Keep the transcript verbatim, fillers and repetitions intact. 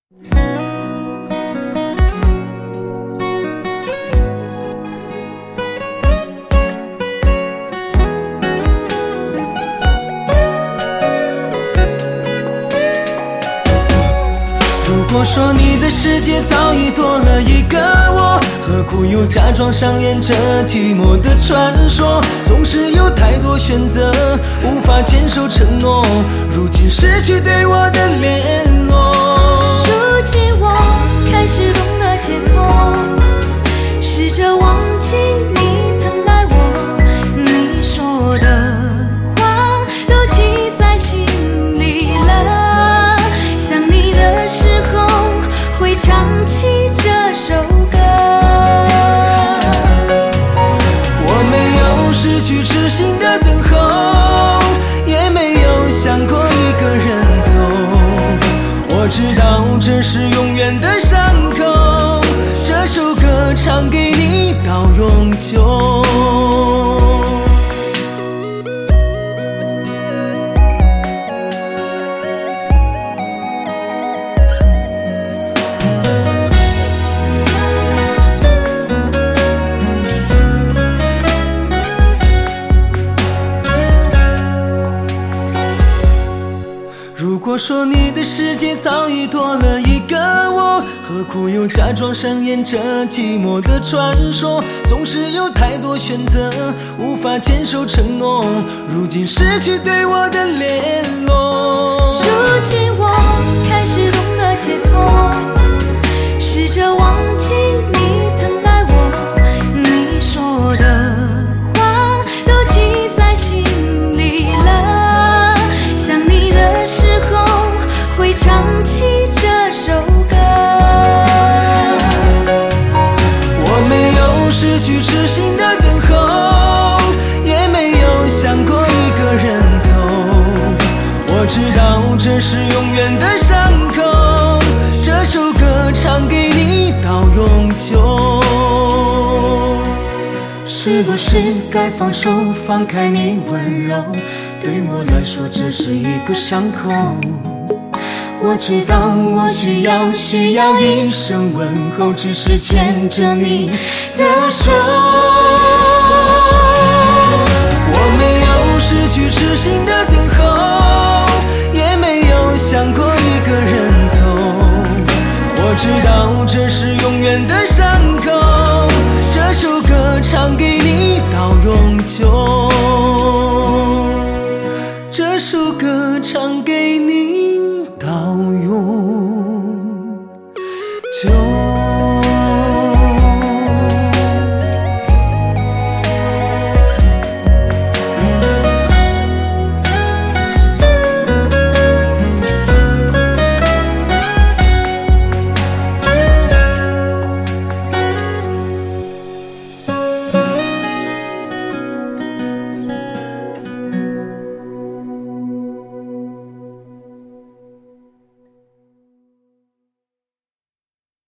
如果说你的世界早已多了一个我，何苦又假装上演着寂寞的传说？总是有太多选择，无法坚守承诺，如今失去对我的联络。 如今我开始懂得解脱，试着忘记你疼爱我，你说的话都记在心里了。想你的时候会唱起这首歌。 我没有失去痴心的等候，也没有想过一个人走。我知道这是永远的伤口，这首歌唱给你到永久。如果说你的世界早已多了一个我，何苦又假装上演着寂寞的传说？总是有太多选择，无法坚守承诺，如今失去对我的联络。 如今我开始懂得解脱，试着忘记你疼爱我，你说的话都记在心里了。想你的时候会唱起这首歌。 我没有失去痴心的等候，也没有想过一个人走。我知道这是永远的伤口，这首歌唱给你到永久。是不是该放手，放开你温柔？对我来说这是一个伤口。我知道我需要需要一声问候，只是牵着你的手。我没有失去痴心的等